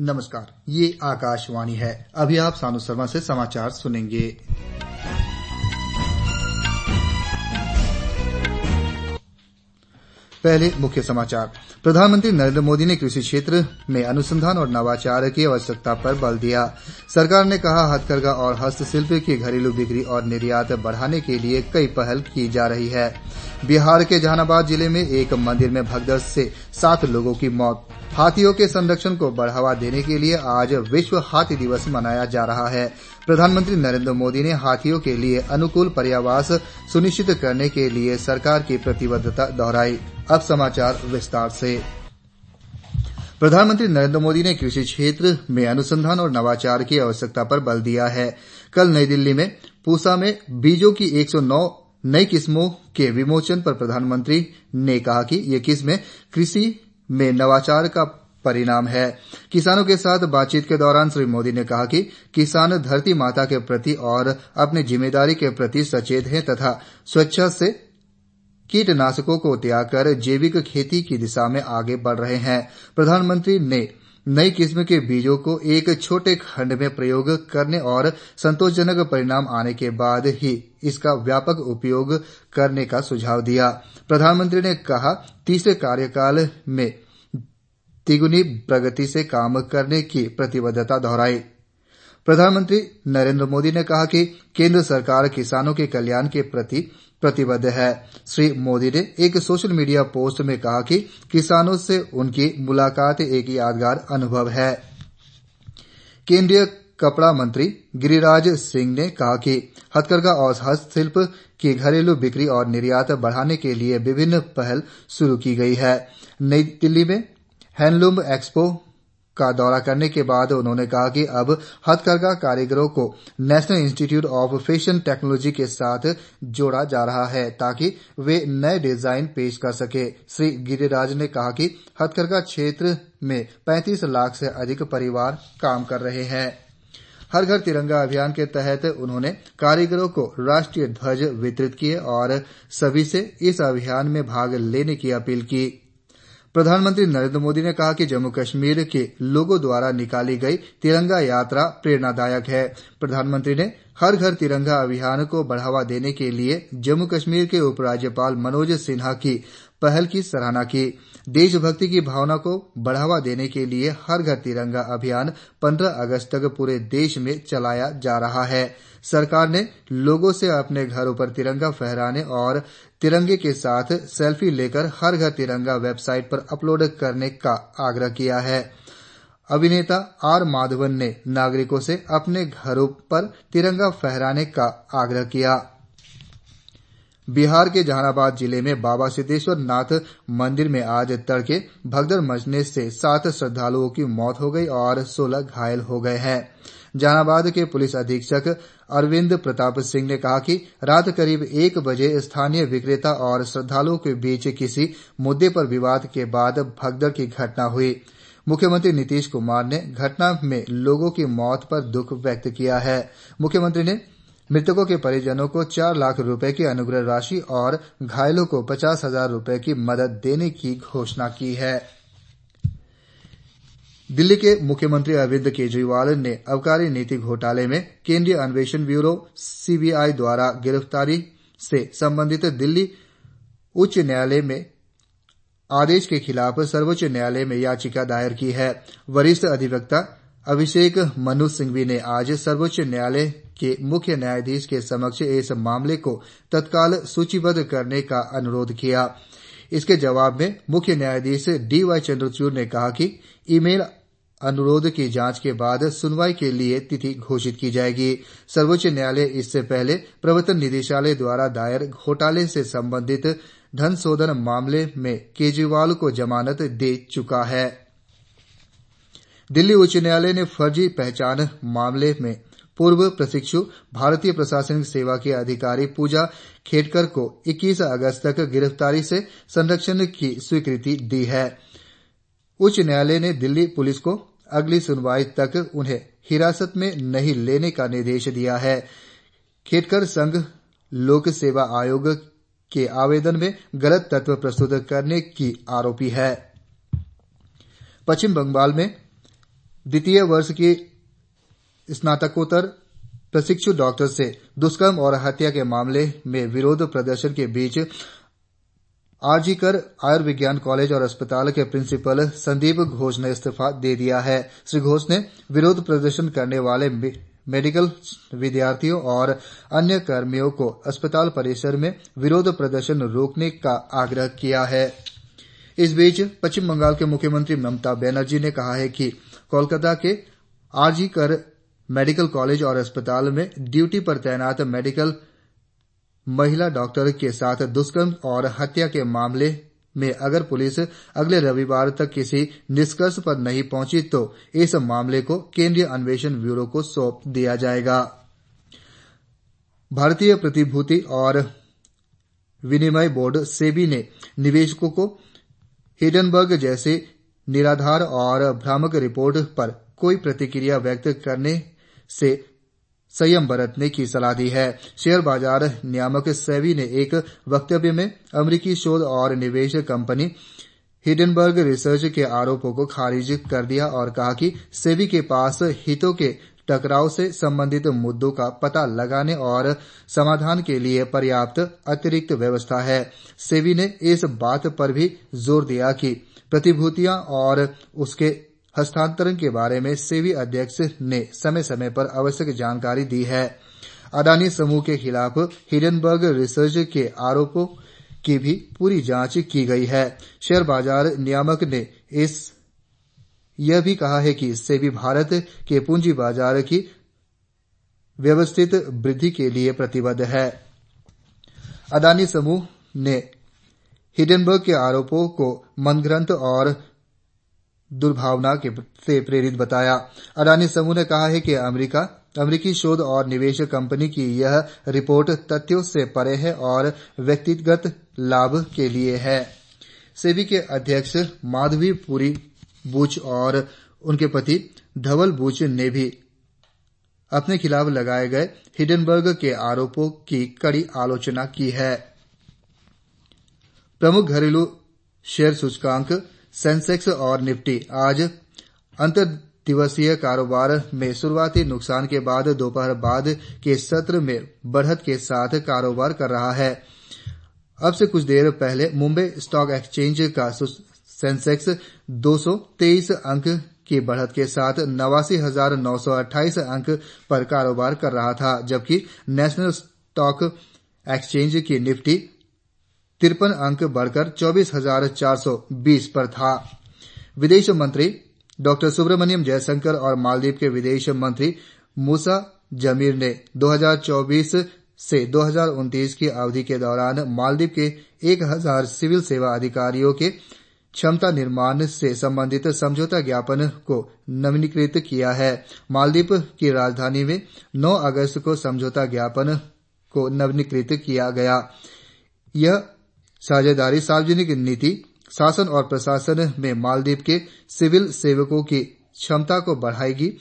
नमस्कार, ये आकाशवाणी है। अभी आप सानू शर्मा से समाचार सुनेंगे। पहले मुख्य समाचार। प्रधानमंत्री नरेंद्र मोदी ने कृषि क्षेत्र में अनुसंधान और नवाचार की आवश्यकता पर बल दिया। सरकार ने कहा, हथकरघा और हस्तशिल्प की घरेलू बिक्री और निर्यात बढ़ाने के लिए कई पहल की जा रही है। बिहार के जहानाबाद जिले में एक मंदिर में भगदड़ से 7 लोगों की मौत। हाथियों के संरक्षण को बढ़ावा देने के लिए आज विश्व हाथी दिवस मनाया जा रहा है। प्रधानमंत्री नरेंद्र मोदी ने हाथियों के लिए अनुकूल पर्यावास सुनिश्चित करने के लिए सरकार की प्रतिबद्धता दोहराई। अब समाचार विस्तार से। प्रधानमंत्री नरेंद्र मोदी ने कृषि क्षेत्र में अनुसंधान और नवाचार की आवश्यकता पर बल दिया है। कल नई दिल्ली में पूसा में बीजों की 109 नई किस्मों के विमोचन पर प्रधानमंत्री ने कहा कि ये किस्में कृषि में नवाचार का परिणाम है। किसानों के साथ बातचीत के दौरान श्री मोदी ने कहा कि किसान धरती माता के प्रति और अपनी जिम्मेदारी के प्रति सचेत हैं तथा स्वेच्छा से कीटनाशकों को त्याग कर जैविक खेती की दिशा में आगे बढ़ रहे हैं। प्रधानमंत्री ने नई किस्म के बीजों को एक छोटे खंड में प्रयोग करने और संतोषजनक परिणाम आने के बाद ही इसका व्यापक उपयोग करने का सुझाव दिया। प्रधानमंत्री ने कहा, तीसरे कार्यकाल में तिगुनी प्रगति से काम करने की प्रतिबद्धता दोहराई। प्रधानमंत्री नरेंद्र मोदी ने कहा कि केंद्र सरकार किसानों के कल्याण के प्रति प्रतिबद्ध है। श्री मोदी ने एक सोशल मीडिया पोस्ट में कहा कि किसानों से उनकी मुलाकात एक यादगार अनुभव है। केंद्रीय कपड़ा मंत्री गिरिराज सिंह ने कहा कि हथकरघा और हस्तशिल्प की घरेलू बिक्री और निर्यात बढ़ाने के लिए विभिन्न पहल शुरू की गई है। नई दिल्ली में हैंडलूम एक्सपो का दौरा करने के बाद उन्होंने कहा कि अब हथकरघा कारीगरों को National Institute of Fashion Technology के साथ जोड़ा जा रहा है ताकि वे नए डिजाइन पेश कर सके। श्री गिरिराज ने कहा कि हथकरघा क्षेत्र में 35 लाख से अधिक परिवार काम कर रहे हैं। हर घर तिरंगा अभियान के तहत उन्होंने कारीगरों को राष्ट्रीय ध्वज वितरित किए और सभी से इस अभियान में भाग लेने की अपील की। प्रधानमंत्री नरेंद्र मोदी ने कहा कि जम्मू कश्मीर के लोगों द्वारा निकाली गई तिरंगा यात्रा प्रेरणादायक है। प्रधानमंत्री ने हर घर तिरंगा अभियान को बढ़ावा देने के लिए जम्मू कश्मीर के उपराज्यपाल मनोज सिन्हा की पहल की सराहना की। देशभक्ति की भावना को बढ़ावा देने के लिए हर घर तिरंगा अभियान 15 अगस्त तक पूरे देश में चलाया जा रहा है। सरकार ने लोगों से अपने घरों पर तिरंगा फहराने और तिरंगे के साथ सेल्फी लेकर हर घर तिरंगा वेबसाइट पर अपलोड करने का आग्रह किया है। अभिनेता आर माधवन ने नागरिकों से अपने घरों पर तिरंगा फहराने का आग्रह किया। बिहार के जहानाबाद जिले में बाबा सिद्धेश्वर नाथ मंदिर में आज तड़के भगदड़ मचने से 7 श्रद्धालुओं की मौत हो गई और 16 घायल हो गए हैं। जहानाबाद के पुलिस अधीक्षक अरविंद प्रताप सिंह ने कहा कि रात करीब 1 बजे स्थानीय विक्रेता और श्रद्धालुओं के बीच किसी मुद्दे पर विवाद के बाद भगदड़ की घटना हुई। मुख्यमंत्री नीतीश कुमार ने घटना में लोगों की मौत पर दुख व्यक्त किया है। मुख्यमंत्री ने मृतकों के परिजनों को 4 लाख रुपए की अनुग्रह राशि और घायलों को 50,000 रुपए की मदद देने की घोषणा की है। दिल्ली के मुख्यमंत्री अरविंद केजरीवाल ने आबकारी नीति घोटाले में केंद्रीय अन्वेषण ब्यूरो सीबीआई द्वारा गिरफ्तारी से संबंधित दिल्ली उच्च न्यायालय में आदेश के खिलाफ सर्वोच्च न्यायालय में याचिका दायर की है। वरिष्ठ अधिवक्ता अभिषेक मनु सिंघवी ने आज सर्वोच्च न्यायालय के मुख्य न्यायाधीश के समक्ष इस मामले को तत्काल सूचीबद्ध करने का अनुरोध किया। इसके जवाब में मुख्य न्यायाधीश डीवाई चंद्रचूड़ ने कहा कि ईमेल अनुरोध की जांच के बाद सुनवाई के लिए तिथि घोषित की जाएगी। सर्वोच्च न्यायालय इससे पहले प्रवर्तन निदेशालय द्वारा दायर घोटाले से संबंधित धन शोधन मामले में केजरीवाल को जमानत दे चुका है। दिल्ली उच्च न्यायालय ने फर्जी पहचान मामले में पूर्व प्रशिक्षु भारतीय प्रशासनिक सेवा की अधिकारी पूजा खेडकर को 21 अगस्त तक गिरफ्तारी से संरक्षण की स्वीकृति दी है। उच्च न्यायालय ने दिल्ली पुलिस को अगली सुनवाई तक उन्हें हिरासत में नहीं लेने का निर्देश दिया है। खेडकर संघ लोक सेवा आयोग के आवेदन में गलत तथ्य प्रस्तुत करने की आरोपी है। पश्चिम बंगाल में द्वितीय वर्ष की स्नातकोत्तर प्रशिक्षु डॉक्टर से दुष्कर्म और हत्या के मामले में विरोध प्रदर्शन के बीच आरजी कर आयुर्विज्ञान कॉलेज और अस्पताल के प्रिंसिपल संदीप घोष ने इस्तीफा दे दिया है। श्री घोष ने विरोध प्रदर्शन करने वाले मेडिकल विद्यार्थियों और अन्य कर्मियों को अस्पताल परिसर में विरोध प्रदर्शन रोकने का आग्रह किया है। इस बीच पश्चिम बंगाल के मुख्यमंत्री ममता बनर्जी ने कहा है कि कोलकाता के आरजी कर मेडिकल कॉलेज और अस्पताल में ड्यूटी पर तैनात मेडिकल महिला डॉक्टर के साथ दुष्कर्म और हत्या के मामले में अगर पुलिस अगले रविवार तक किसी निष्कर्ष पर नहीं पहुंची तो इस मामले को केंद्रीय अन्वेषण ब्यूरो को सौंप दिया जाएगा। भारतीय प्रतिभूति और विनिमय बोर्ड सेबी ने निवेशकों को हिंडनबर्ग जैसी निराधार और भ्रामक रिपोर्ट पर कोई प्रतिक्रिया व्यक्त करने से संयम बरतने की सलाह दी है। शेयर बाजार नियामक सेबी ने एक वक्तव्य में अमेरिकी शोध और निवेश कंपनी हिंडनबर्ग रिसर्च के आरोपों को खारिज कर दिया और कहा कि सेबी के पास हितों के टकराव से संबंधित मुद्दों का पता लगाने और समाधान के लिए पर्याप्त अतिरिक्त व्यवस्था है। सेबी ने इस बात पर भी जोर दिया कि प्रतिभूतियां और उसके हस्तांतरण के बारे में सेबी अध्यक्ष ने समय समय पर आवश्यक जानकारी दी है। अडानी समूह के खिलाफ हिंडनबर्ग रिसर्च के आरोपों की भी पूरी जांच की गई है। शेयर बाजार नियामक ने यह भी कहा है कि सेबी भारत के पूंजी बाजार की व्यवस्थित वृद्धि के लिए प्रतिबद्ध है। अडानी समूह ने हिंडनबर्ग के आरोपों को मनगढ़ंत और दुर्भावना से प्रेरित बताया। अडानी समूह ने कहा है कि अमेरिकी शोध और निवेश कंपनी की यह रिपोर्ट तथ्यों से परे है और व्यक्तिगत लाभ के लिए है। सेबी के अध्यक्ष माधवी पुरी बुच और उनके पति धवल बुच ने भी अपने खिलाफ लगाए गए हिंडनबर्ग के आरोपों की कड़ी आलोचना की है। प्रमुख घरेलू शेयर सूचकांक सेंसेक्स और निफ्टी आज अंतर्दिवसीय कारोबार में शुरुआती नुकसान के बाद दोपहर बाद के सत्र में बढ़त के साथ कारोबार कर रहा है। अब से कुछ देर पहले मुंबई स्टॉक एक्सचेंज का सेंसेक्स 223 अंक की बढ़त के साथ 89,928 अंक पर कारोबार कर रहा था, जबकि नेशनल स्टॉक एक्सचेंज की निफ्टी 53 अंक बढ़कर 24,420 पर था। विदेश मंत्री डॉ सुब्रमण्यम जयशंकर और मालदीव के विदेश मंत्री मूसा जमीर ने 2024 से 2029 की अवधि के दौरान मालदीव के 1000 सिविल सेवा अधिकारियों के क्षमता निर्माण से संबंधित समझौता ज्ञापन को नवीनीकृत किया है। मालदीव की राजधानी में 9 अगस्त को समझौता ज्ञापन को नवीनीकृत किया गया। यह साझेदारी सार्वजनिक नीति, शासन और प्रशासन में मालदीव के सिविल सेवकों की क्षमता को बढ़ाएगी।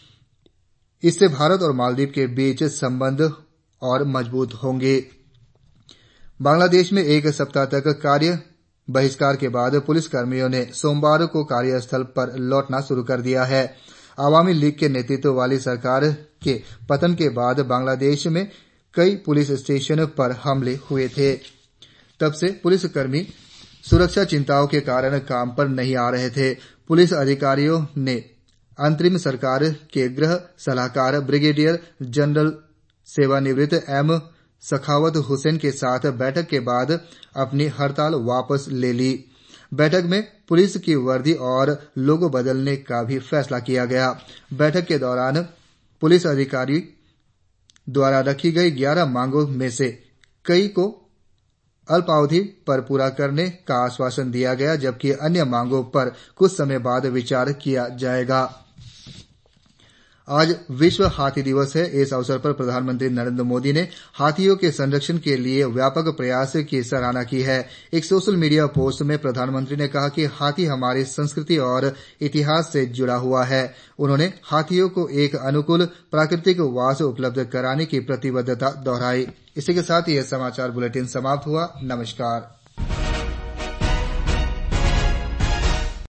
इससे भारत और मालदीव के बीच संबंध और मजबूत होंगे। बांग्लादेश में एक सप्ताह तक कार्य बहिष्कार के बाद पुलिस कर्मियों ने सोमवार को कार्यस्थल पर लौटना शुरू कर दिया है। आवामी लीग के नेतृत्व वाली सरकार के पतन के बाद बांग्लादेश में कई पुलिस स्टेशन पर हमले हुए थे। तब से पुलिसकर्मी सुरक्षा चिंताओं के कारण काम पर नहीं आ रहे थे। पुलिस अधिकारियों ने अंतरिम सरकार के गृह सलाहकार ब्रिगेडियर जनरल सेवानिवृत्त एम सखावत हुसैन के साथ बैठक के बाद अपनी हड़ताल वापस ले ली। बैठक में पुलिस की वर्दी और लोगो बदलने का भी फैसला किया गया। बैठक के दौरान पुलिस अधिकारी द्वारा रखी गई 11 मांगों में से कई को अल्पावधि पर पूरा करने का आश्वासन दिया गया, जबकि अन्य मांगों पर कुछ समय बाद विचार किया जाएगा। आज विश्व हाथी दिवस है। इस अवसर पर प्रधानमंत्री नरेंद्र मोदी ने हाथियों के संरक्षण के लिए व्यापक प्रयास की सराहना की है। एक सोशल मीडिया पोस्ट में प्रधानमंत्री ने कहा कि हाथी हमारी संस्कृति और इतिहास से जुड़ा हुआ है। उन्होंने हाथियों को एक अनुकूल प्राकृतिक वास उपलब्ध कराने की प्रतिबद्धता दोहराई। इसी के साथ यह समाचार बुलेटिन समाप्त हुआ। नमस्कार।